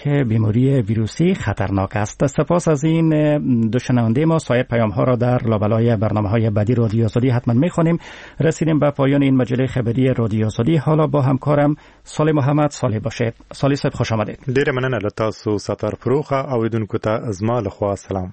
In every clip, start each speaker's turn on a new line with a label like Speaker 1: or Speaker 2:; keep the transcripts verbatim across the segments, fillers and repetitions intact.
Speaker 1: که بیماری ویروسی خطرناک است. سپاس از این دو شنونده ما. سایر پیام ها را در لابلای برنامه های بعدی رادیو آزادی حتما میخونیم. رسیدیم به پایان این مجله خبری رادیو آزادی. حالا با همکارم صالح محمد صالح باشید. صالح صاحب خوش آمدید.
Speaker 2: ډیره مننه له تاسو ستر فروخه اوریدونکو ته زما له خوا سلام.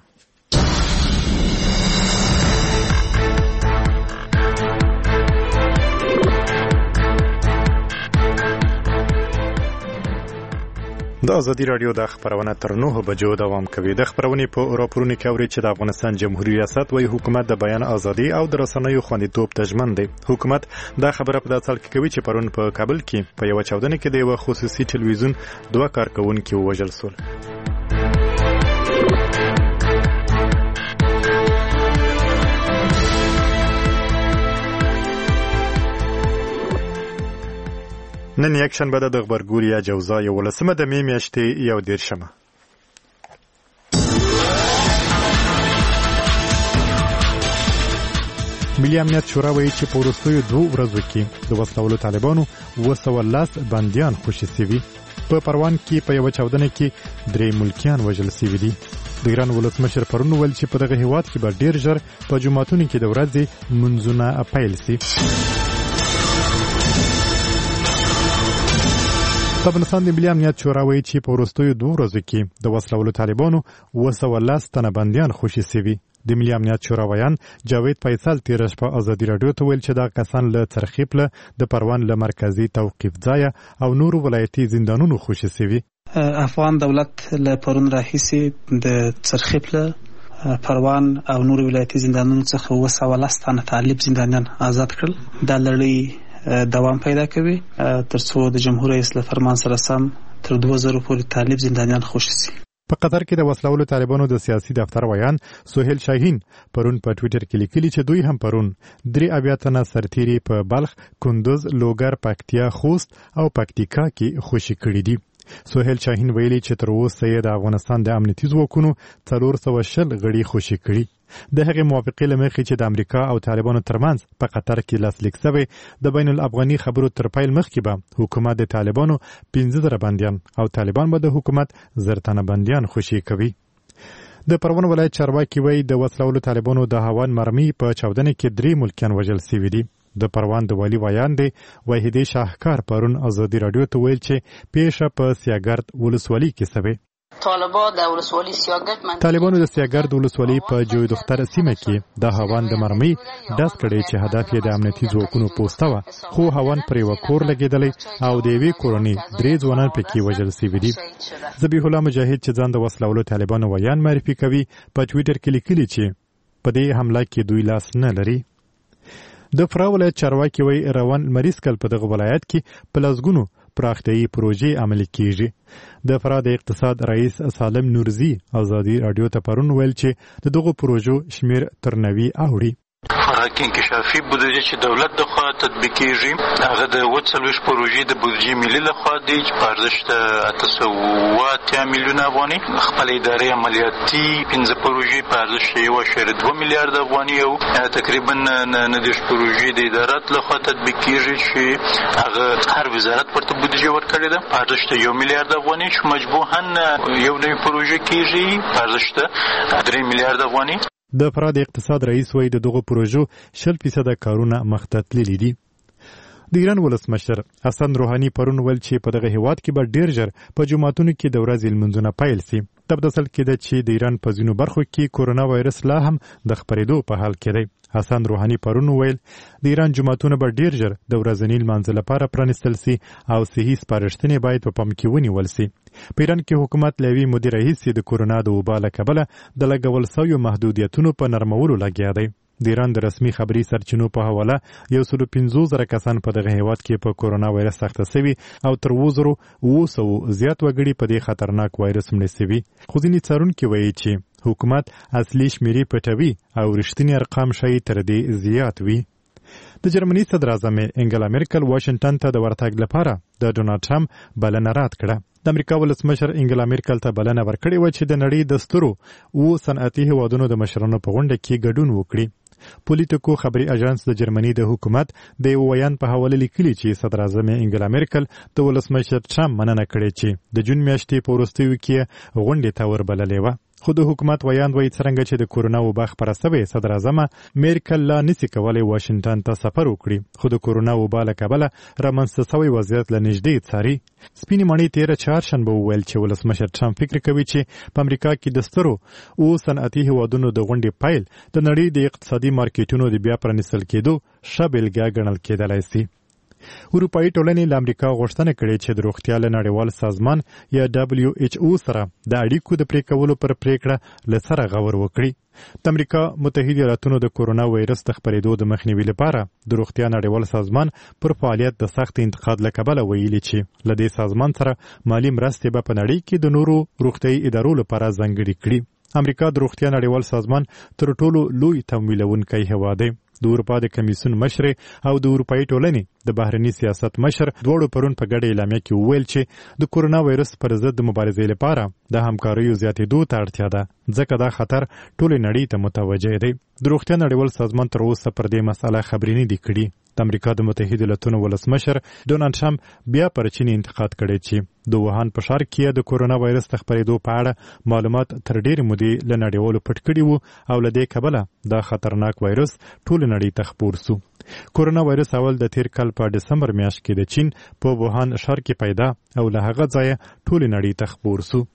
Speaker 2: د ازادي رادیو د خبرونه تر نهه بجو دوام کوي. د خبرونې په راپورونو کې اوري چې د افغانستان جمهوریت ریاست وايي حکومت د بیان ازادي او د رسنیو خوندیتوب ته ژمن دی. حکومت دا خبره په داسې حال کې کوي چې پرون په کابل کې په یو چاودنه کې د یو خصوصي ټلویزیون دوه کارکونکي ووژل شول. نن یک شنبه د غبرګوریا جوزا یو ولسمه د می میاشتې یو دیرشمه. ملي امنیت شورا وایي چې په وروستیو دوه ورځو کې د وسلوالو طالبانو اوه سوه لس بندیان خوشي سوي. په پروان کې په یو چاودنه کې درې ملکیان وژل سوي دي. د ایران ولسمشر پرون ویل چې په دغه هیواد کې به ډیر ژر په جمعتونو کې د ورځې منځونه پیل سي. د افغانستان د ملي امنیت شورا وایي چې په وروستیو دوه ورځو کې د وسلوالو طالبانو اوه سوه لس تنه بندیان خوشي سوي. د ملي امنیت شورا ویان جاوید فیصل تیره شپه ازادي راډیو ته ویل چې دا کسان له څرخیپ له د پروان له مرکزي توقیف ځایه او نورو ولایتي زندانونو خوشي سوي.
Speaker 3: افغان دولت له پرون راهیسې د څرخیپ له پروان او نورو ولایتي زندانونو څخه اوه سوه لس تنه طالب زندانیان آزاد کړل. دا لړۍ دوام پیدا کوي ترڅو د جمهور رئیس له فرمان سره سم تر دوه زره پورې طالب زندانیان خوشي سي.
Speaker 2: په قطر کې د وسلوالو طالبانو د سیاسي دفتر ویان سهیل شاهین پرون په ټوئیټر کې لیکلي چې دوی هم پرون درې اویا تنه سرتیري په بلخ، کندوز، لوګر، پکتیا، خوست او پکتیکا کې خوشي کړي دي. سهیل شاهین ویلي چې تر اوسه یې د افغانستان د امنیتي ځواکونو څلور سوه شل غړي خوشي کړي. د هغې موافقې له مخې چې د امریکا او طالبانو ترمنځ په قطر کې لاسلیک شوی د بین الافغاني خبرو تر پیل مخکې به حکومت د طالبانو پنځه زره بندیان او طالبان به د حکومت زر تنه بندیان خوشي کوي. د پروان ولایت چارواکي وایي د وسلوالو طالبانو د هاون مرمۍ په چاودنه کې درې ملکیان وژل سوي دي. د پروان د والي ویان دی وحیدې شاهکار پرون ازادي راډیو ته ویل چې پیښه په سیاګرد ولسوالۍ کې شوې. طالبانو د سیاګرد ولسوالۍ په جوی دختر سیمه کې د هاون د مرمۍ ډز کړی چې هدف یې د امنیتي ځواکونو پوسته وه، خو هاون پر یوه کور لګېدلی او د یوې کورنۍ درې ځوانان پکې وژل سوي دي. ذبیح الله مجاهد چې ځان د وسلوالو طالبانو ویان معرفي کوي په ټویټر کې لیکلي چې په دې حمله کې دوی لاس نه لري. د فراه ولایت چارواکي وایي روان لمریز کال په دغه ولایت کې په لسګونو پراختیایي پروژې عملي کیږي. د فراه د اقتصاد رئیس سالم نورزي ازادي راډیو ته پرون ویل چې د دغو پروژو شمیر تر نوي اوړي.
Speaker 4: فراه کې انکشافي بودیجه چې دولت د خوا تطبیقېږي هغه د اووه څلوېښت پروژې د بودیجې ملي لخوا دی چې په ارزښت اته سوه اووه اتیا میلیونه افغانۍ، خپل ادارې عملیاتي پنځه پروژې په ارزښت یو اعشاریه دوه میلیارده افغانۍ او تقریبا نه دېرش پروژې د ادارات لخوا تطبیقېږي چې هغه هر وزارت ورته بودیجه ورکړې ده په ارزښت یو میلیارد افغانۍ چې مجموعاً یو نوې پروژه کېږي په ارزښت درې میلیارد افغانۍ.
Speaker 2: د فراه د اقتصاد رئیس وایي د دغو پروژو شل فیصده کارونه مخته تللي دي. د ایران ولسمشر حسن روحاني پرون ویل چې په دغه هیواد کې به ډیر ژر په جوماتونو کې د ورځې لمونځونه پیل سي. دا په داسې حال کې ده چې د ایران په ځینو برخو کې کورونا وایرس لا هم د خپرېدو په حال کې دی. حسن روحاني پرون ویل د ایران جوماتونه به ډیر ژر د ورځني لمانځه لپاره پرانیستل سي او صحي سپارښتنې باید په پام کې ونیول سي. په ایران کې حکومت له یوې مودې راهیسې د کورونا د وبا له کبله د لګول سویو محدودیتونو په نرمولو لګیا دی. د ایران د رسمي خبري سرچینو په حواله یو سل او پنځوس زره کسان په دغه هیواد کې په کورونا وایرس اخته سوي او تر اووه زرو اووه سوو زیات وګړي په دې خطرناک وایرس مړه سوي. خو ځینې څارونکي وایي چې حکومت اصلي شمیرې پټوي او رښتینی ارقام ښایي تر دې زیات وي. د جرمني صدر اعظم انګلا مرکل واشنگټن ته د ورتګ لپاره د ډونالډ ټرمپ بلنه رد کړه. د امریکا ولسمشر انګلا مرکل ته بلنه ورکړې وه چې د نړۍ د سترو اووه صنعتي هیوادونو د مشرانو په غونډه کې ګډون وکړي. پولیټیکو خبري اژانس د جرمني د حکومت د یو ویان په حواله لیکلي چې صدر اعظم انګلا میرکل د ولسمشر ټرمپ مننه کړې چې د جون میاشتې په وروستیو کې غونډې ته وربللې وه. خو د حکومت ویان وایي څرنګه چې د کورونا وبا خپره سوې صدر اعظم میرکل لا نسي کولی واشنګټن ته سفر وکړي، خو د کورونا وبا له کبله رامنځته سوی وضعیت له نږدې څاري. سپینې مڼې تېره چهارشنبه وویل چې ولسمشر ټرمپ فکر کوي چې په امریکا کې د سترو او صنعتي هیوادونو د غونډې پیل د نړۍ د اقتصادي مارکیټونو د بیا پرانیستل کېدو ښه بېلګه ګڼل کېدلی سي. اروپایي ټولنې له امریکا غوښتنه کړې چې د روغتیا له نړیوال سازمان یا دبلیو ایچ او سره د اړیکو د پرې کولو پر پریکړه له سره غور وکړي. د امریکا متحده ایالاتونو د کورونا وایرس د خپرېدو د مخنیوي لپاره د روغتیا نړیوال سازمان پر فعالیت د سخت انتقاد له کبله ویلي چې له دې سازمان سره مالي مرستې به په نړۍ کې د نورو روغتیايي ادارو لپاره ځانګړي کړي. امریکا د روغتیا نړیوال سازمان تر ټولو لوی تمویلونکی هیواد دی. د اروپا د کمیسیون مشر او د اروپایي ټولنې د بهرني سیاست مشر دواړو پرون په ګډه اعلامیه کې وویل چې د کورونا وایرس پر ضد د مبارزې لپاره د همکاریو زیاتېدو ته اړتیا ده، ځکه دا خطر ټولې نړۍ ته متوجه دی. د روغتیا نړیوال سازمان تر اوسه پر دې مسله خبرې نه دي کړي. د امریکا د متحده ایالاتونو ولسمشر ډونالډ ټرمپ بیا پر چین انتقاد کړی چې د ووهان په ښار کې د کورونا وایرس د خپرېدو په اړه معلومات تر ډېرې مودې له نړیوالو پټ کړي وو او له دې کبله دا خطرناک وایرس ټولې نړۍ ته خپور سو. کورونا وایرس اول د تیر کال په ډسمبر میاشت کې د چین په ووهان ښار کې پیدا او له هغه ځایه ټولې نړۍ ته خپور سو.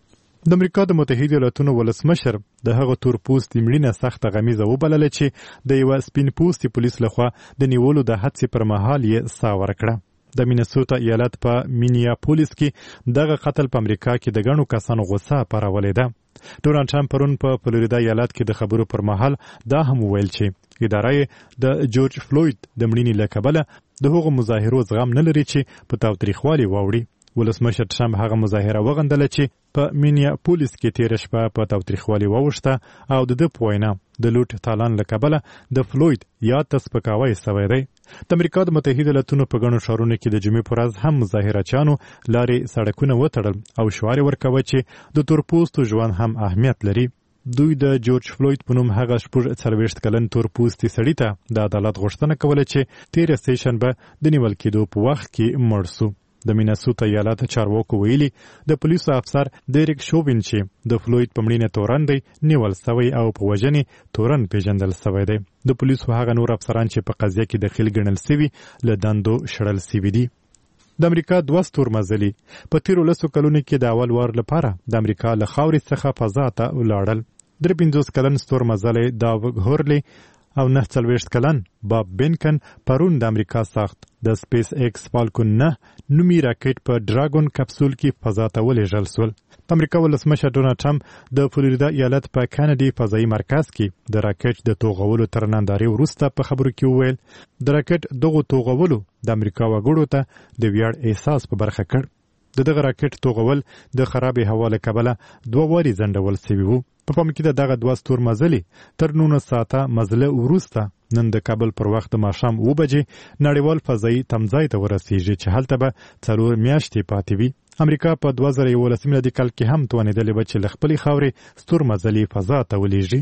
Speaker 2: د امریکا د متحده ایالاتونو ولسمشر د هغه تور پوستي مړینه سخته غمیزه وبلله چې د یوه سپین پوستي پولیس لخوا د نیولو د هڅې پر مهال یې ساه ورکړه. د مینسوټا ایالت په مینیاپولیس کې دغه قتل په امریکا کې د ګڼو کسانو غوسه پارولې ده. ډونالډ ټرمپ پرون په فلوریدا ایالت کې د خبرو پر مهال دا هم وویل چې اداره یې د جورج فلوید د مړینې له کبله د هغو مظاهرو زغم نه لري چې په تاوتریخوالي واوړي. ولسمشر ټرمپ هغه مظاهره وغندله چې په مینیاپولیس کې تیره شپه په تاوتریخوالي واوښته او د ده په وینا د لوټ تالان له کبله د فلوید یاد ته سپکاوی سوی دی. د امریکا د متحده ایالاتونو په ګڼو ښارونو کې د جمعې په ورځ هم مظاهرچیانو لارې سړکونه وتړل او شعار یې ورکوه چې د تورپوستو ژوند هم اهمیت لري. دوی د جورج فلوید په نوم هغه شپږ څلوېښت کلن تورپوستي سړي ته د عدالت غوښتنه کوله چې تېره سېشنبه د نیول کېدو په وخت کې مړ سو. د مینسوټا ایالت چارواکو ویلي د پولیسو افسر ډیریک شوبین چې د فلوید په مړینه تورن دی نیول سوی او په وژنې تورن پیژندل سوی دی. د پولیسو هغه نور افسران چې په قضیه کې دخیل ګڼل سوي له دندو شړل سوي دي. د امریکا دوه ستورمزلي په تیرو لسو کلونو کې د اول وار لپاره د امریکا له خاورې څخه فضا ته ولاړل. درې پنځوس کلن ستورمزلی داوګ هورلي او نه څلوېښت کلن باب بینکن پرون د امریکا ساخت د سپیس ایکس فالکون نه نومي راکټ په ډراګون کپسول کې فضا ته ولېږل سول. د امریکا ولسمشر ډونالډ ټرمپ د فلوریدا ایالت په کینیډي فضایي مرکز کې د راکټ د توغولو تر نندارې وروسته په خبرو کې وویل د راکټ دغو توغولو د امریکا وګړو ته د ویاړ احساس په برخه کړ. د دغه راکټ توغول د خرابې هوا له کبله دوه واري ځنډول سوي وو. په پام کې د دغه دوه ستورمزلي تر نولس ساعته مزله وروسته نن د کابل پر وخت د ماښام اوه بجې نړیوال فضایي تمځای ته ورسیږي چې هلته به څلور میاشتې پاتې وي. امریکا په دوه زره یولس میلادي کال کې هم توانېدلې وه چې له خپلې خاورې ستورمزلي فضا ته ولېږي.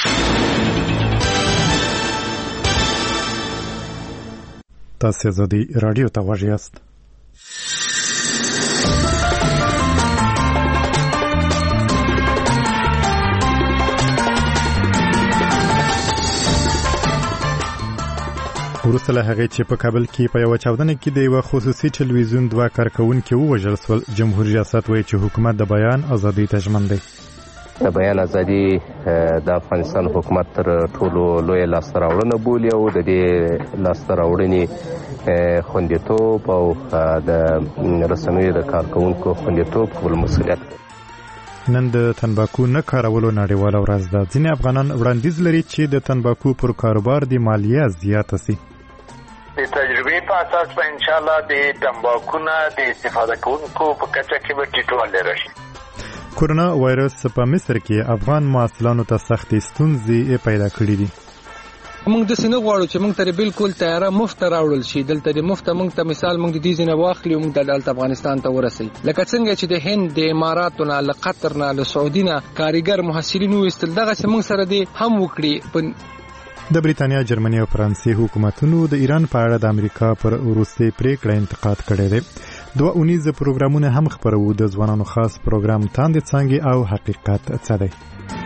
Speaker 2: تاسې آزادي راډیو ته غوږ یاست. وروسته له هغې چې په کابل کې په یوه چاودنه کې د یوه خصوصي ټلویزیون دوه کارکوونکي ووژل سول، جمهور ریاست وایي چې حکومت د بیان ازادۍ ته ژمن دی.
Speaker 5: د بیان ازادي د افغانستان حکومت تر ټولو لویه لاسته راوړنه بولي او د دې لاسته راوړنې خوندیتوب او د رسنیو د کارکوونکو خوندیتوب کول مسؤلیت دی.
Speaker 2: نن د تنباکو نه کارولو نړیواله ورځ ده. ځینې افغانان وړاندیز لري چې د تنباکو پر کاروبار د مالیه زیاته سي.
Speaker 6: د تجربې په اساس به انشاءالله د تنباکو نه د استفاده کوونکو په کچه کې به ټیټوالی راشي.
Speaker 2: کورونا وایرس په مصر کې افغان محصلانو ته سختې ستونزې پیدا کړې دي.
Speaker 7: موږ د سینه غواړو چې موږ ته بالکل تیاره مفت راوړل شي. دلته د مفت موږ ته مثال موږ د دې ځینه واخلو موږ د دلته افغانستان ته ورسي. لکه څنګه چې د هند د اماراتو نه له قطر نه له سعودي نه کاریګر محصلین وستل دغه موږ سره دې هم وکړي.
Speaker 2: د بریتانیا، جرمني او فرانسې حکومتونو د ایران په اړه د امریکا پر وروستۍ پریکړه انتقاد کړی دی. دوه اونیز پروګرامونه هم خپرو. د ځوانانو خاص پروګرام تاندې څانګې او حقیقت څه دی.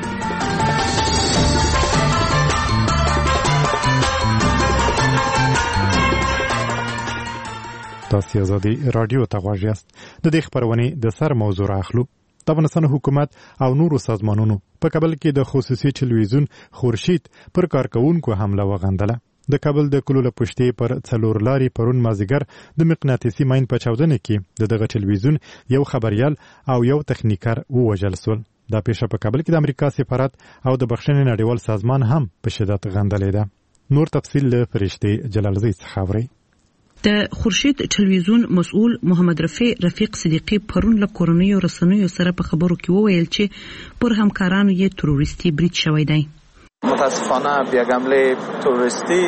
Speaker 2: تاسو آزادي رادیو ته غواړئ. د دې خبرونې د سر موضوع اخلو. د افغانستان حکومت او نورو سازمانونو په کابل کې د خصوصي ټلویزیون خورشید پر کارکونکو حمله وغندله. د کابل د کلو له پشتې پر څلور لاري پرون مازیګر د مقناطیسي ماین په چاودنه کې د دغه ټلویزیون یو خبريال او یو تخنیکر ووژل شول. دا پیښه په کابل کې د امریکا سفارت او د بخښنې نړیوال سازمان هم په شدت غندلې ده. نور تفصیل له فرشتي جلالزی څخه اورئ.
Speaker 8: د خورشید ټلویزیون مسؤل محمد رفیع رفیق صدیقی پرون له کورنیو رسنیو سره په خبرو کې وویل چې پر همکارانو یې تروریستي برید شوی دی.
Speaker 9: متاسفانه بیا حمله تروریستي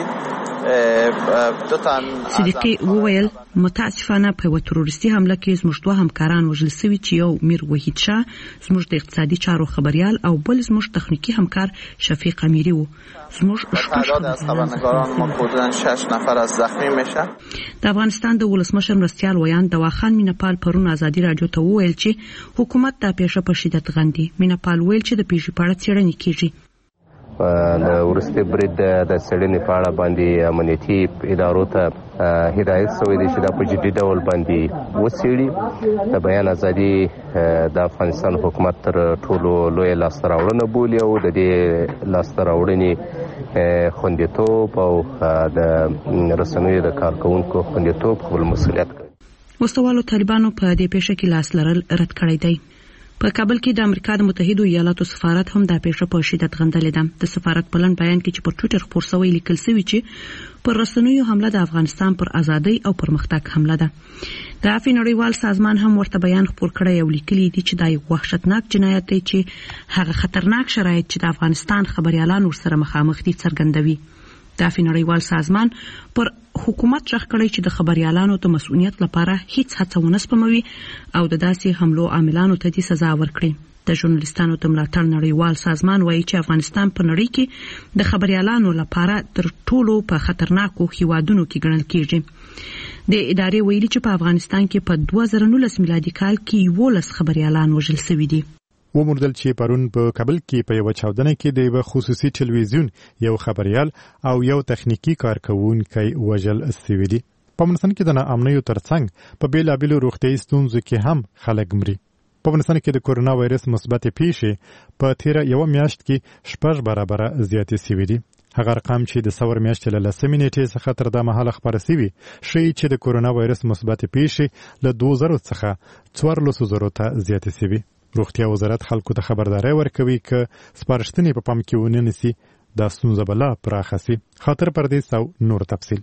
Speaker 8: صدیقی وویل متاسفانه په یو تروریستي حمله کې زموږ دوه همکاران وژل شوي چې یو میر وحید شاه زموږ د اقتصادي چارو خبريال او بل زموږ تخنیکی همکار شفیق امیری وو. زموږ
Speaker 9: تعداد از خبرنگاران ما حدوداً شش نفر از زخمی میشه.
Speaker 8: د افغانستان د ولسمشر مرستیال ویان دواخان مینپال پرون آزادي رادیو ته وویل چې حکومت دا پیښه په شدت غندي. مینپال ویل چې د پیښې په اړه څېړنې کیږي.
Speaker 5: د ورسته برید د سړنې په اړه باندې امنیتي ادارو ته هدایت شوی دی چې دا په جدي ډول باندې وڅېړي. د بیان ازادي د افغانستان حکومت تر ټولو لوی لاسته راوړنه بولي او د دې لاسته راوړنې خوندیتوب او د رسنیو د کارکونکو خوندیتوب خپل مسؤلیت کوي.
Speaker 8: وسوالو طالبانو په دې پیښه کې لاس لرل رد کړی دی. په کابل کې د امریکا د متحده ایالاتو سفارت هم دا پیښه په شدت غندلې ده. د سفارت په لن بیان کې چې په ټوئیټر خپور شوی لیکل شوی چې پر رسنیو حمله د افغانستان پر ازادۍ او پرمختګ حمله ده. د عفو نړیوال سازمان هم ورته بیان خپور کړی او لیکلی دی چې دا یو وحشتناک جنایت دی چې هغه خطرناک شرایط چې د افغانستان خبريالان ورسره مخامخ دي څرګندوي. د عفو نړیوال سازمان پر حکومت ځخ کړی چې د خبريالانو ته مسؤلیت لپاره هیڅ هڅه ونه سپموي او د داسې حملو عاملانو ته دې سزا ورکړي. د ژورنالیستانو د ملاتړ نړیوال سازمان وایي چې افغانستان په نړۍ کې د خبريالانو لپاره تر ټولو په خطرناکو هیوادونو کې ګڼل کیږي. د ادارې ویلي چې په افغانستان کې په دوه زره نولس میلادي کال کې یولس خبريالان وژل شوي دي.
Speaker 2: وموندل چې پرون په کابل کې په یو چاودنه کې د یو خصوصي ټلویزیون یو خبريال او یو تخنیکی کارکونکی وژل شوی دی. په افغانستان کې د ناامنیو ترڅنګ په بیلابیلو روغتیايي ستونزو کې هم خلک مري. په افغانستان کې د کورونا وایرس مثبت پیښې په تیر یو میاشت کې شپږ برابر زیاتې شوې دي. هغه رقم چې د څور میاشتې له لسمې نیټې څخه تر دا مهاله خبره شوی شي چې د کورونا وایرس مثبت پیښې له دوه زره څخه څوارلس زره ته زیاتې شوي. روغتیا وزارت خلکو ته خبرداري ورکوي چې سپارښتنې په پام کې ونه نیسي دا ستونزه به لا پراخه شي. خاطر پردیس او نور تفصیل.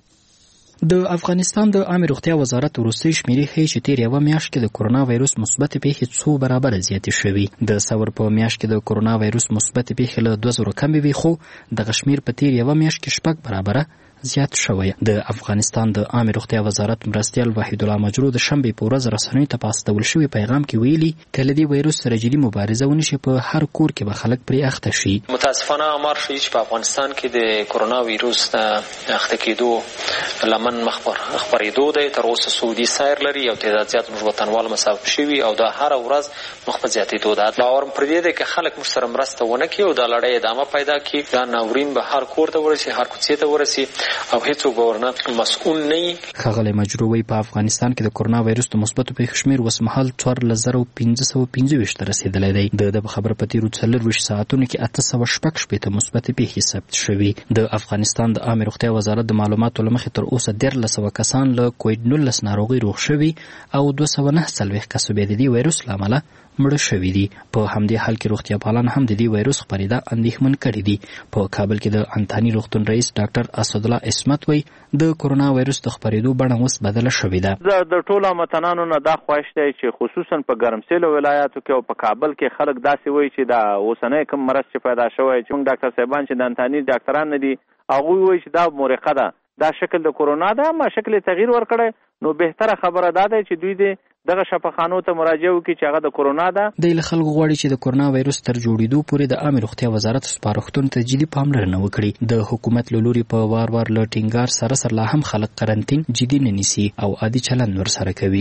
Speaker 10: د افغانستان د عامه روغتیا وزارت وروستۍ شمیرې ښیي چې تیر یوه میاشت کې د کورونا وایرس مثبت پیښې څو برابره زیاتې شوي. د ثور په میاشت کې د کورونا وایرس مثبت پیښې له دوه زره کمې وي خو دغه شمیر په تیر یوه میاشت کې شپږ برابره زیات شوی. د افغانستان د عامه روغتیا وزارت مرستیال وحید الله مجرو د شنبې په ورځ رسنیو ته په استول شوي پیغام کې ویلي که له دې وایرس سره جدي مبارزه ونشي په هر کور کې به خلک پرې اخته شي.
Speaker 11: متاسفانه امر شوي چې په افغانستان کې د کورونا وایرس د اخته کېدو لمن مخبر خبرېدو دی. تر اوسه سعودي سایر لري او تعداد زیات موږ وطنوال مصاب شوي او دا هر ورځ مخ په زیاتېدو ده. باور پر دې دی که خلک موږ سره مرسته ونه کړي او دا لړۍ ادامه پیدا کړي دا ناورین به هر کور ته ورسي هر کوڅې ته ورسي او هیڅوک مسؤل نه.
Speaker 10: ښاغلی مجرو وایي په افغانستان کې د کورونا وایرس د مثبتو پیښو شمېر اوسمهال څوارلس زره پنځه سوه پنځه ویشت ته رسېدلی دی. د ده په خبره په تېرو څلرویشت ساعتونو کې اته سوه شپږ شپېته مثبتې پیښې ثبت شوي. د افغانستان د عامې روغتیا وزارت د معلوماتو له مخې تر اوسه دیارلس سوه کسان له کوویډ نولس ناروغۍ روغ شوي او دوه سوه نهه څلوېښت کسو بیا د دې وایرس له امله مړه شوي دي. په همدې حال کې روغتیا پالان هم د دې وایرس خپرېدا اندېښمن کړي دي. په کابل کې د انتاني روغتون رئیس ډاکټر اسدالله اسمت وایي د کورونا وایرس د خپرېدو بڼه اوس بدله شوې ده.
Speaker 12: د ټولو هموطنانو نه دا خواهش دی چې خصوصا په ګرمسیلو ولایاتو کې او په کابل کې خلک داسې وایي چې دا اوسنی کوم مرض چې پیدا شوی چې موږ ډاکټر صاحبان چې د انتاني ډاکټران نه دي هغوی وایي چې دا مورقه ده دا شکل د کورونا ده اما شکل تغییر ورکړی نو بهتره خبره دا ده چې دوی د دغه شفاخانو ته مراجعه وکړي چې هغه د کرونا ده.
Speaker 10: د خلکو غواړي چې د کرونا وایروس تر جوړېدو پورې د عامه روغتیا وزارت سپارښتنو ته جدي پاملرنه وکړي. د حکومت له لوري په وار وار له ټینګار سره سره لا هم خلک قرنټین جدي نه نیسي او عادي چلند ورسره کوي.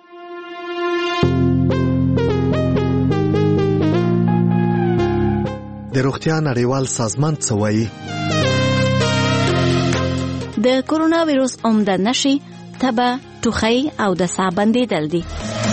Speaker 13: د روغتیا نړیوال سازمان څه وایي؟
Speaker 14: د کرونا وایروس عمده نښې تبه، ټوخی او د ساه بندېدل دي.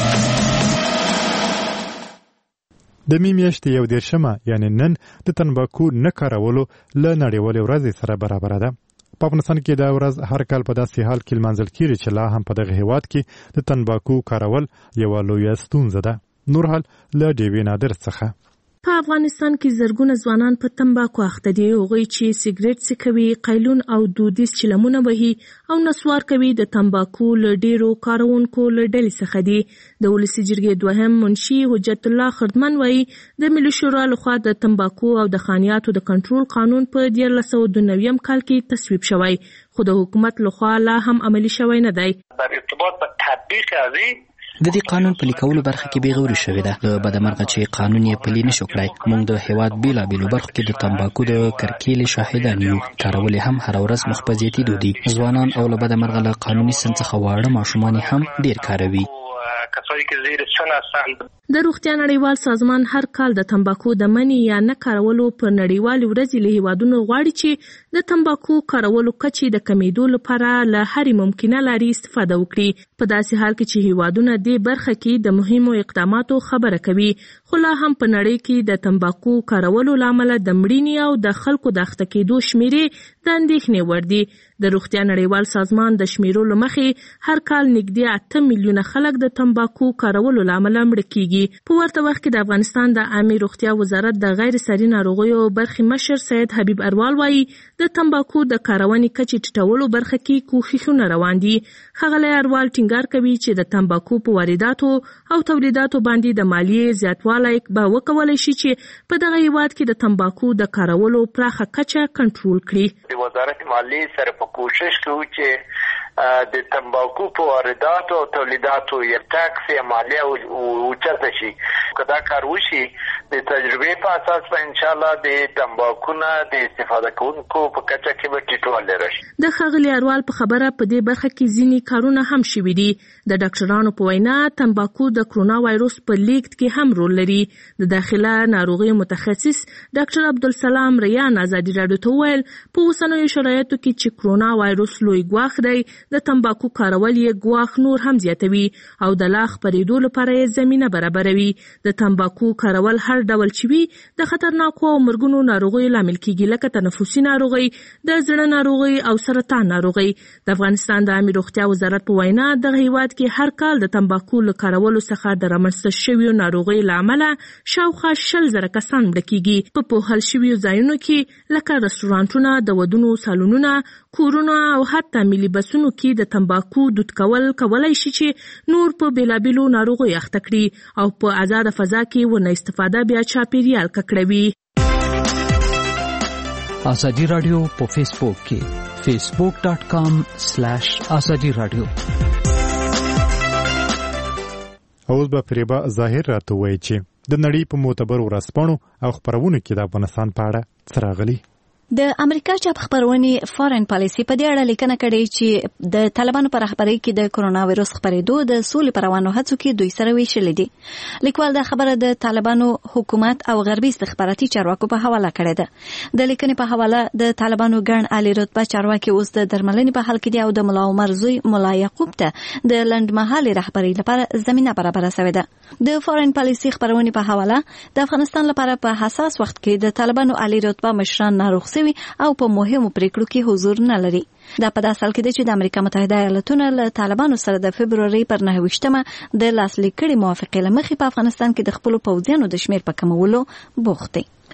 Speaker 2: د می میاشتې یو دېرشمه یعنی نن د تنباکو نه کارولو له نړیوالې ورځې سره برابره ده. په افغانستان کې دا ورځ هر کال په داسې حال کې لمانځل کېږي چې لا هم په دغه هېواد کې د تنباکو کارول یوه لویه ستونزه ده. نور حال له ډیوې نادر څخه.
Speaker 15: په افغانستان کې زرګونه ځوانان په تنباکو اخته دي. هغوی چې سیګریټ څکوي، قیلون او دودیز چلمونه وهي او نسوار کوي د تنباکو له ډیرو کارونکو له ډلې څخه دي. د ولسي جرګې دوهم منشي حجت الله خردمن وایي د ملي شورا لخوا د تنباکو او د خانیاتو د کنټرول قانون په دیارلس سوه دوه نوي کال کې تصویب شوی، خو د حکومت لخوا لا هم عملي شوی نه دی.
Speaker 6: در ارتباط به تطبیق ازی
Speaker 10: د دې قانون پلي کولو برخه کې بیغوري شوې ده. د بدمرغه چې قانون یې پلي نشو کړی. موږ د هیواد بیلابیلو برخو کې د تنباکو د کرکیلې شاهدان یو. کارول یې هم هر ورځ مخ په زیاتېدو دي. ځوانان او له بدمرغه له قانوني سن څخه واړه ماشومان هم ډیر کاروي.
Speaker 6: کسایی که زیر سن هستند.
Speaker 15: د روغتیا نړیوال سازمان هر کال د تنباکو د منع یا نه کارولو په نړیوالې ورځې له هیوادونو غواړي چې د تنباکو کارولو کچې د کمیدو لپاره له هرې ممکنه لارې استفاده وکړي. په داسې حال کې چې هیوادونه دې برخه کې د مهمو اقداماتو خبره کوي، خو لا هم په نړۍ کې د تنباکو کارولو له امله د مړینې او د خلکو د اخته کېدو شمیرې د اندېښنې وړ دي. د روغتیا نړیوال سازمان د شمیرو له مخې هر کال نږدې اته میلیونه خلک د تنباکو کارولو له امله مړه کېږي. په ورته وخت کې د افغانستان د عامه روغتیا وزارت د غیر ساري ناروغیو برخې مشر سید حبیب اروال وایي د تنباکو د کارونې کچې ټیټولو برخه کې کوښښونه روان دي. ښاغلی اروال ټینګار کوي چې د تنباکو په وارداتو او تولیداتو باندې د مالیې زیاتوالی به وکولی شي چې په دغه هیواد کې د تنباکو د کارولو پراخه کچه کنټرول کړي.
Speaker 6: د وزارت مالیې سره په کوشش کوي چې د تنباکو په وارداتو او تولیداتو یې ټاکس یا مالیه اوچته شي. که دا کار وشي د تجربې په اساس به انشاءالله د تنباکو نه د استفاده کوونکو په کچه کې به ټیټوالی راشي.
Speaker 15: د ښاغلي اروال په خبره په دې برخه کې ځینې کارونه هم شوي دي. د ډاکټرانو په وینا تنباکو د کرونا وایروس په لیږد کې هم رول لري. د داخله ناروغیو متخصص ډاکټر عبدالسلام ریان ازادي راډیو ته وویل په اوسنیو شرایطو کې چې کرونا وایروس لوی ګواښ دی، د تنباکو کارول یې ګواښ نور هم زیاتوي او د لا خپرېدو لپاره یې زمینه برابروي. د تنباکو کارول هر ډول چې وي د خطرناکو او مرګونو ناروغیو لامل کیږي، لکه تنفسي ناروغي، د زړه ناروغي او سرطان ناروغي. د افغانستان د عامه روغتیا وزارت په وینا دغه هیواد کې هر کال د تنباکو له کارولو څخه د رامنځته شویو ناروغیو له امله شاوخوا شل زره کسان مړه کیږي. په پوښل شویو ځایونو کې لکه رستورانټونه، د ودونو سالونونه، کورونه او حتی ملي بسونو کې د تنباکو دود کول کولای شي چې نور په بیلابیلو ناروغیو اخته کړي او په آزاده فضا کې ورنه استفاده بیا چاپیریال ککړوي.
Speaker 16: ازادي رادیو په فیسبوک کې facebook dot com slash azadi radio.
Speaker 2: اوس به فریبا ظاهر راته وایي چې د نړۍ په معتبرو ورځپاڼو او خپرونو کې د افغانستان په اړه څه راغلي.
Speaker 14: د امریکا چاپ خبرونې فارن پالیسي په دې اړه لیکنه کړې چې د طالبانو پر رهبرۍ کې د کرونا وایروس خپرېدو د سولې پر روانو هڅو کې دوی سره ویشلې دي. لیکوال دا خبره د طالبانو حکومت او غربي استخباراتي چارواکو په حواله کړې ده. د لیکنې په حواله د طالبانو ګڼ عالی رتبه چارواکي اوس د درملنې په حال کې دي او د ملا عمر زوی ملا یعقوب ته د لنډمهالې رهبرۍ لپاره زمینه برابره شوې ده. د فارن پالیسي خبرونې په حواله د افغانستان لپاره په حساس وخت کې د طالبانو عالی رتبه مشران ناروغ او په مهمو پریکړو کې حضور نه لري. دا په داسې حال کې دی چې د امریکا متحده ایالاتونه له طالبانو سره د فبرورۍ پر نهه ویشتمه د لاسلیک کړي موافقې له مخې په افغانستان کې د خپلو پوځیانو د شمیر په کمولو بوخت دی.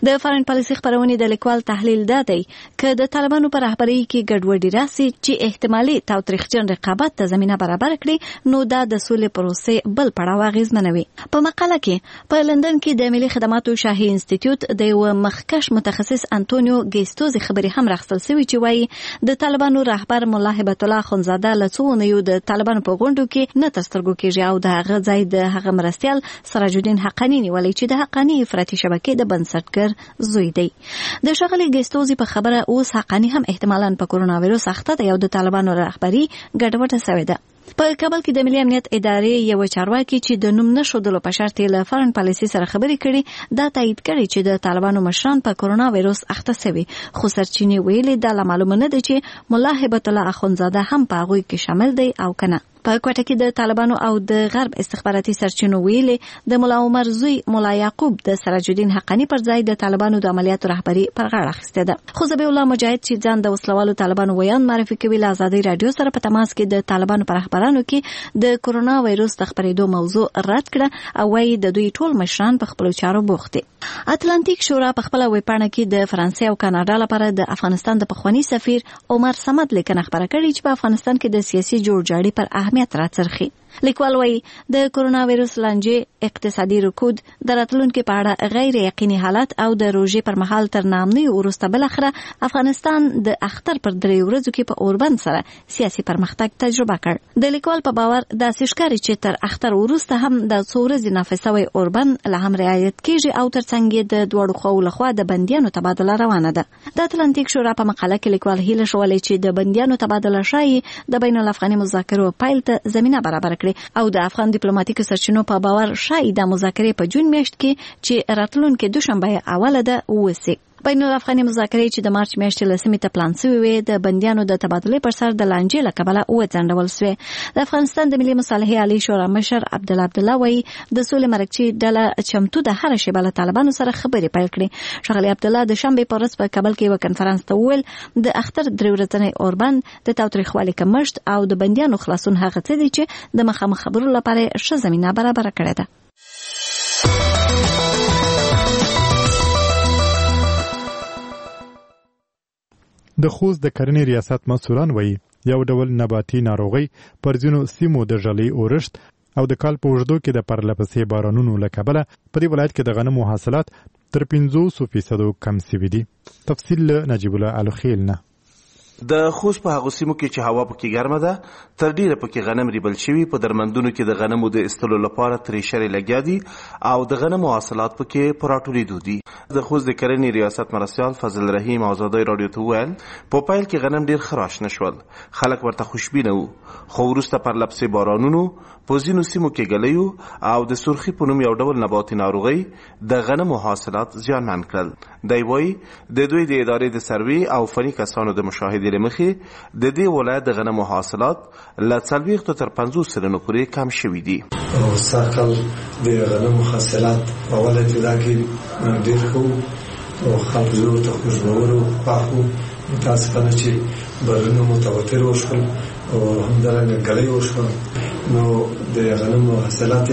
Speaker 14: د فارن پالیسي خبرونې د لیکوال تحلیل دادی چې د طالبانو پر رهبرۍ کې ګډوډي راسي چې احتمالي تاوتریخجن رقابت ته زمينه برابر کړي نو دا د سولې پروسې بل پړاو اغیزمنوي. په مقاله کې په لندن کې د ملي خدماتو شاهي انسټیټیوټ د یو مخکش متخصص انټونیو ګیستوزي خبري هم راغستل شوی چې وایي د طالبانو رهبر مولا هبت الله خنزاده لڅونه یو د طالبانو په غونډو کې نه تسترګو کېږي او د هغه ځای د هغه مرستيال سراج الدین حقانی نیولې چې د حقانی افراطي شبکې د بنسټګر زوی دی. د شغلي ګیستوزي په خبره اوس حقانی هم احتمالاً په کورونا وایروس اخته دی او د طالبانو رهبری ګډوډه شوې ده. په کابل کې د ملي امنیت ادارې یو چارواکي چې د نوم نشودلو په شرط له فارن پالیسي سره خبرې کړي دا تایید کړي چې د طالبانو مشران په کورونا وایروس اخته شوي خو سرچینې ویلي دا معلومه نه ده چې مولا هبت الله اخونزاده هم په هغوی کې شامل دی او کنه. په کوټه کې د طالبانو او د غرب استخباراتي سرچینو ویلي د مولا عمر زوی مولا یعقوب د سراج الدین حقانی پر ځای د طالبانو د عملیاتو رهبری پر غاړه اخیسته ده. خو ذبیح الله مجاهد چې ځان د وسلوالو طالبانو ویان معرفي کوي له ازادي رادیو سره په تماس کې د طالبانو پر رهبرانو کې د کورونا وایروس د خپرېدو موضوع رد کړه او وايي د دوی ټول مشران په خپل چارو بوخت دي. اتلانتیک شورا په خپل ویبپاڼه کې د فرانسې او کاناډا لپاره د افغانستان د پخوانی سفیر عمر صمد لیکنه خبره کړې چې په افغانستان کې د سیاسي جوړجاړي پر اهمیت راڅرخي. لیکوال وايي د کورونا وایروس لانجې اقتصادي رکود د راتلونکو په اړه غیر یقیني حالت او د روژې پر مهال تر نامنۍ وروسته بل اخره افغانستان د اختر پر درې ورځو کې په اوربند سره سیاسي پرمختګ تجربه کړ. د لیکوال په باور د سشکاري چې تر اختر وروسته هم د څو ورځې نافذوي اوربند له هم رعایت کیږي او ترڅنګ د دوړو خو لخوا د بنديانو تبادله روانه ده. د اتلانتیک شورا په مقاله کې لیکوال هیله شولې چې د بنديانو تبادله شایي د بین الافغاني مذاکرو پیل ته زمينه برابر او د افغان ډیپلوماټیک سرچینو په باور شایي د مذاکرې په جون میاشت کې چې راتلونکي دوشنبه اوله ده وسی. بین الافغاني مذاکرې چې د مارچ میاشتې لسمې ته پلان شوی وي د بنديانو د تبادلې پر سر د لانجې له کبله وځنډول شوې. د افغانستان د ملي مصالحې عالی شورا مشر عبد الله عبد الله وایي د سولې مرکزي ډله چمتو د هر شی بل طالبانو سره خبرې پیل کړې. شغلی عبد الله د شنبه په ورځ په کابل کې یو کنفرانس ته ویل د اختر درې ورځې اوربند د تاوتریخوالي کمښت او د بنديانو خلاصون هغه څه دي چې د مخامخ خبرو لپاره ښه زمينه برابر کړې ده.
Speaker 2: د خوست د کرنې ریاست مسؤلان وایي یو ډول نباتي ناروغي پر ځینو سیمو د ژلۍ اورښت او د کال په اوږدو کې د پرلپسې بارانونو له کبله په دې ولایت کې د غنمو حاصلات تر پنځوس فیصدو کم سوي دي. تفصیل له نجیب الله الخیل نه.
Speaker 17: د خوست په هغو سیمو کې چې هوا پکې ګرمه ده تر ډیره پکې غنم ریبل شوي په درمندونو کې د غنمو د استلو لپاره تریشرې لګیا دي او د غنمو حاصلات پکې په راټولېدو دي. د خوست د کرنې ریاست مرستیال فضل رحیم آزادۍ راډیو ته وویل په پیل کې غنم ډیر ښه راشنه شول، خلک ورته خوشبینه وو، خو وروسته پرلپسې بارانونو په ځینو سیمو کې ګلیو او د سرخي په نوم یو ډول نباتي ناروغۍ د غنمو حاصلات زیانمن کړل. دی وایي د دوی د ادارې د سروې او فني کسانو د مشاهدې له مخې د دې ولایت د غنمو حاصلات له څلوېښتو تر پنځوس سلنو پورې کم شوي دي.
Speaker 18: سږکال د غنمو حاصلات په اوله ابتدا کې ډېر ښه او خلکو زړونو ته خوشبور او خوښ وو. متاسفانه چې بارانونه متواتر وشول او همدارنګه ګلۍ وشول نو د غنمو حاصلات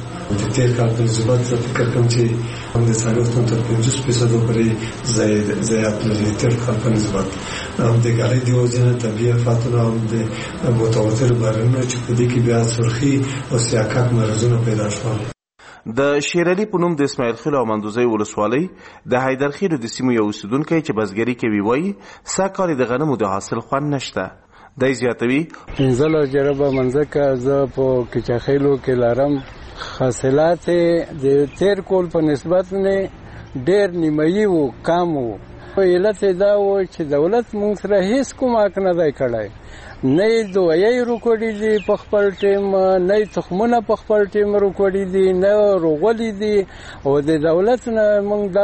Speaker 18: د تیر کال په نسبت زه فکر کوم چې هم د څلوېښتو تر پنځوس فیصدو پورې زیات زیات لري تیر کال په نسبت. هم د ګلۍ د وجې نه طبیعي آفاتونه هم د متواترو بارانونو چې په دې کې بیا سرخي او سیاکاک مرضونه پیدا شول.
Speaker 17: د شیر علي په نوم د اسماعیل خیل او مندوزۍ ولسوالۍ د حیدرخیلو د سیمو یو اوسیدونکی چې بزګري کوي وایي سږکال د غنمو د حاصل خوند نشته. دی زیاتوي
Speaker 19: پنځلس جربه منځکه زه په کچاخیلو کې لرم، حاصلات د تیر کول په نسبت نه ډېر نیمایي و کم و. علت دا و چې دولت موږ سره هیڅ کومک نه دی کړی، نه دوایي روکړي دي په خپل ټیم، نه تخمونه په خپل ټیم روکړي دي، نه روغلي دي او د دولت نه موږ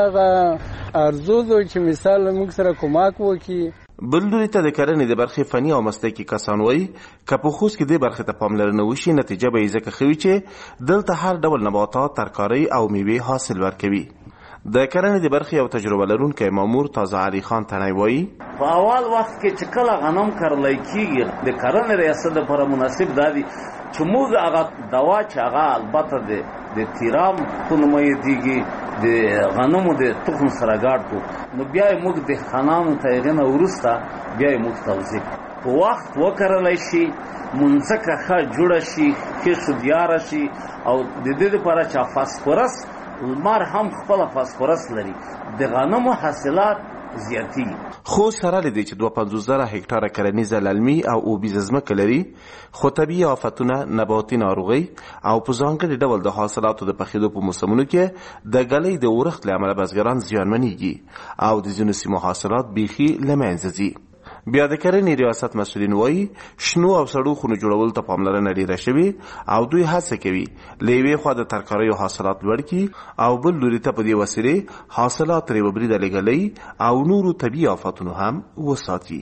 Speaker 19: دغه ارزو دو چې مثال موږ سره کومک وکړي.
Speaker 17: بل لوري ته د کرنې د برخې فني او مسلکي کسان وایي که په خوست کې دې برخې ته پاملرنه وشي نتیجه به یې ځکه ښه وي چې دلته هر ډول نباتات، ترکارۍ او میوې حاصل ورکوي. د کرنې د برخې یو تجربه لرونکی مامور تازه علي خان تڼۍ وایي
Speaker 20: په اول وخت کې چې کله غنم کرلی کېږي د کرنې ریاست لپاره مناسب دا دي چې موږ هغه دوا چې هغه البته د د تیرام په نوم یادېږي د غنمو د تخم سره ګډ کو نو بیا موږ د خانانو ته یې نه ورسته بیا موږ توزیع په وخت وکړلای شي منځکه ښه جوړه شي ښه شدیاره شي او د دې لپاره چې فاسفورس لمر هم خپل فاسفورس لري د غنمو حاصلات زیاتی.
Speaker 17: خو سره لدی چې دوه پنځوس زره هکتاره کرنیزه للمي او اوبیزه ځمکه لري خو طبیعي آفتونه، نباتي ناروغي او په ځانګړي ډول د حاصلاتو د پخېدو په موسمونو کې د ګلۍ د اورښت له امله بزګران زیانمنېږي او د ځینو سیمو حاصلات بیخي له منځه ځي. بیا د کرنې ریاست مسؤلین وایي شنو او سړو خونو جوړولو ته پاملرنه ډېره شوې او دوی هڅه کوي له یوې خوا د ترکاریو حاصلات لوړ کړي او بل لوري ته په دې وسیلې حاصلات ترې وبریده له ګلۍ او نورو طبیعي آفتونو هم وساتي.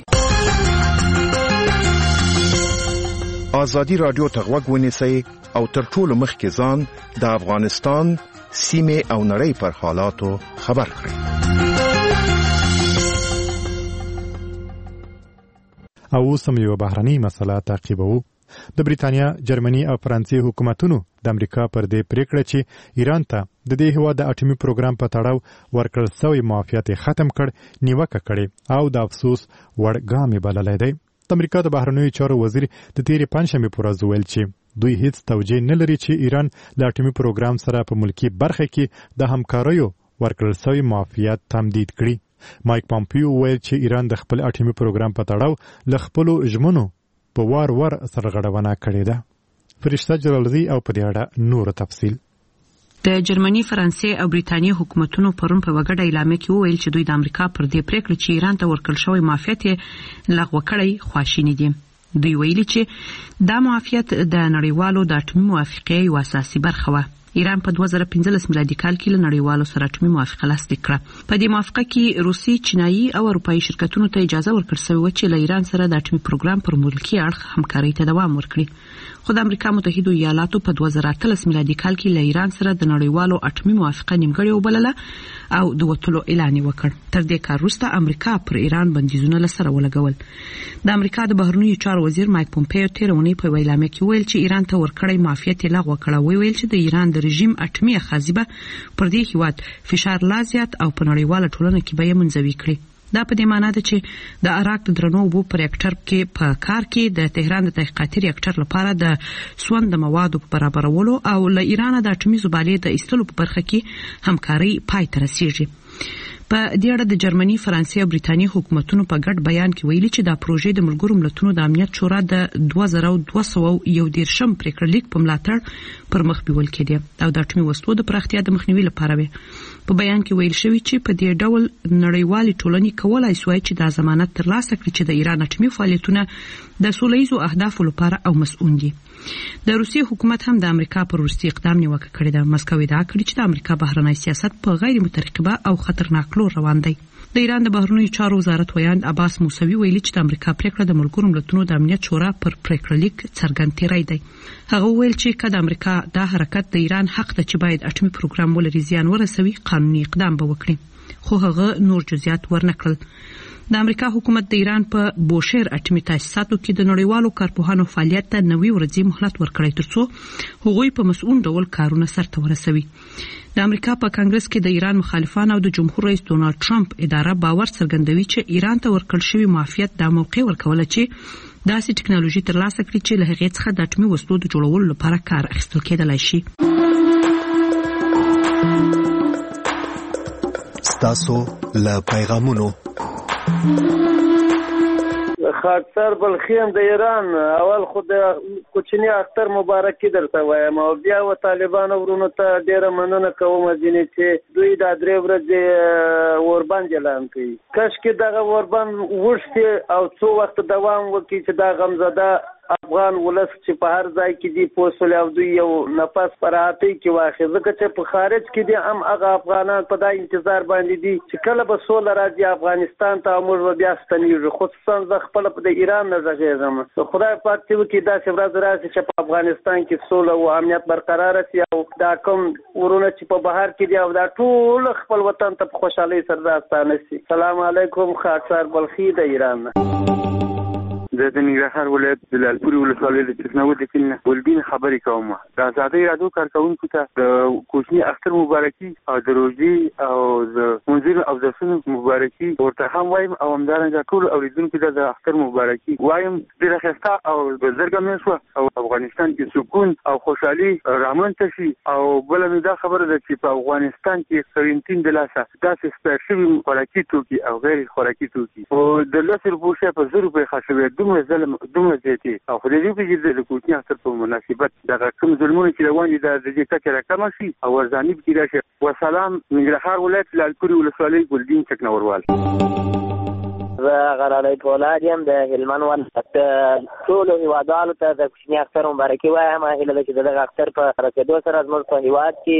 Speaker 21: ازادي رادیو ته غوږ ونیسئ او تر ټولو مخکې ځان د افغانستان سیمې او نړۍ پر حالاتو خبر کړئ.
Speaker 2: او اوس هم یو بهرنۍ مسله تعقیبوو. د بریتانیا، جرمني او فرانسې حکومتونو د امریکا پر دې پریکړه چې ایران ته د دې هیواد د اټومي پروګرام په تړاو ورکړل شوی معافیت ختم کړ نیوکه کړې او د افسوس وړ ګام یې بللی دی. د امریکا د بهرنیو چارو وزیر د تیرې پنجشنبې په ورځ وویل چې دوی هیڅ توجیه نه لري چې ایران له اټومي پروګرام سره په ملکي برخه کې د همکاریو ورکړل شوی معافیت تمدید کړي. مایک پامپیو ویل چې ایران د خپل اټومي پروګرام په تړاو له خپلو ژمنو په وار وار سرغړونه کړې ده. فرشته جلالزی او په دې اړه نور تفصیل.
Speaker 8: د جرمني، فرانسې او بریتانیا حکومتونو پرون په وګړه اعلامیه کې وویل چې دوی د امریکا پر دې پریکړه چې ایران ته ورکړل شوی معافیت لغوه کړی خواشیني دي. دوی ویلي چې دا معافیت د نړیوالو د اټومي موافقې یوه اساسي برخه وه. ایران په دوه زره پنځلس میلادي کال کې له نړیوالو سره اټومي موافقه لاسلیک کړه. په دې موافقه کې روسي، چینایي او اروپایي شرکتونو ته اجازه ورکړل شوې وه چې له ایران سره د اټومي پروګرام پر ملکي اړخ همکارۍ ته دوام ورکړي. خو د امریکا متحده ایالاتو په دوه زره اتلس میلادي کال کې له ایران سره د نړیوالو اټومي موافقه نیمګړې وبلله او د وتلو اعلان یې وکړ. تر دې کار وروسته امریکا پر ایران بندیزونه له سره ولګول. د امریکا د بهرنیو چارو وزیر مایک پومپیو تېره اونۍ په یوه اعلامیه کې وویل چې ایران ته ورکړی معافیت یې لغوه کړه. ویل چې د ایران د رژیم اټومي اخاذیبه پر دې هیواد فشار لا زیات او په نړیواله ټولنه کې به یې منزوي کړي. دا په دې معنی ده چې د عراق د درنو اوبو په ریاکټر کې په کار کې د تهران د تحقیقاتي ریاکټر لپاره د سون د موادو په برابرولو او له ایران د اټومي زبالې د ایستلو په برخه کې همکاري پای ته رسیږي. په دې اړه د جرمني، فرانسې او بریتانیا حکومتونو په ګډ بیان کې ویلي چې دا پروژې د ملګرو ملتونو د امنیت شورا د دوه زره دوه سوه یو دېرشم پریکړه لیک په ملاتړ پر مخ بیول کېدی او د اټومي وسلو د پراختیا د مخنیوي لپاره وي. په بیان کې ویل شوی چې په دې ډول نړیوالې ټولنې کولای شوی چې د ضمانت ترلاسه کړي چې د ایران اټومي فعالیتونه د سولهییزو اهدافو لپاره او مسؤل دي. د روسیې حکومت هم د امریکا پر وروستي اقدام نیوکه کړې ده. مسکو ادعا کړې چې د امریکا بهرنی سیاست په غیر مترقبه او خطرناک لور روان دی. د ایران د بهرنیو چارو وزارت ویاند عباس موسوي ویلي چې د امریکا پریکړه د ملګرو ملتونو د امنیت شورا پر پریکړه لیک څرګند تیری دی. هغه ویل چې که د امریکا دا حرکت د ایران حق ته چې باید اټومي پروګرام ولري زیان ورسوي، قانوني اقدام به وکړي. خو هغه نور جزئیات ورنکړل. د امریکا حکومت د ایران په بوشهر اټومي تاسیساتو کې د نړیوالو کارپوهانو فعالیت ته نوي ورځې مهلت ورکړی ترڅو هغوی په مسؤل ډول کارونه سرته ورسوي. د امریکا په کانګرس کې د ایران مخالفان او د جمهور رئیس ډونالد ټرمپ اداره باور څرګندوي چې ایران ته ورکړل شوی معافیت دا موقع ورکوله چې داسې ټکنالوژي ترلاسه کړي چې له هغې څخه د اټومي وسلو د جوړولو لپاره کار اخیستل کېدلی شي.
Speaker 13: ستاسو له پیغامونو
Speaker 22: خاکسار بلخیم د ایران اول خود کوچنی اختر مبارکي درته وایم او بیا و طالبان ورونو ته ډیره مننه کوم ځینې چې دوی د درې ورځې اوربند اعلان کوي. کاشکې دغه اوربند وشتي او څو وخت دوام وکړي چې دا غمزده افغان ولس چې په هر ځای کې دی پوسول او دوی یو نفس پر راحتي کې واخی. ځکه چې په خارج کې دي هم هغه افغانان په دا انتظار باندې دي چې کله به سوله راځي افغانستان ته موږ به بیا ستنیږو. خصوصا زه خپل په د ایران نه غږیږم. خدای پاک دې وکړي داسې ورځ راشي چې په افغانستان کې سوله او امنیت برقرار شي او دا کوم ورونه چې په بهر کې دي او دا ټول خپل وطن ته په خوشحالۍ سره راستانه شي. سلام علیکم. خاکسار بلخی د ایران.
Speaker 1: زه د ننګرهار ولایت د لعلپورې ولسوالۍ د چکنود د کلي ګلبین خبرې کوم. د ازادۍ راډیو کارکوونکو ته د کوچني اختر مبارکي او د روژې او د منځونو او اودسونو مبارکي ورته هم وایم او همدارنګه ټول اوریدونکو ته د اختر مبارکي وایم. ډېره ښایسته او بزرګه شوه او افغانستان کې سکون او خوشحالي رامنځته شي. او بله مې دا خبره ده چې په افغانستان کې قرنطین د لاسه داسې سپیر شوي خوراکي توکي او غیر خوراکي توکي او د لسو روپو شی په زر روپۍ ښه شوی دومره ظلم دومره زیاتې او خدای دې وکړي د کوچني اختر په مناسبت دغه کوم ظلمونه چې روان دي د دې کچه راکمه شي او ارزاني پکې راشي. وسلام. ننګرهار ولایت لعلپورې ولسوالۍ ګلدین چکنوروال.
Speaker 3: زه غلالی پولاد یم د هلمند ولایت. ټولو هیوادوالو ته د کوچني اختر مبارکي وایم. هیله ده چې د دغه اختر په رسېدو سره زموږ په هیواد کې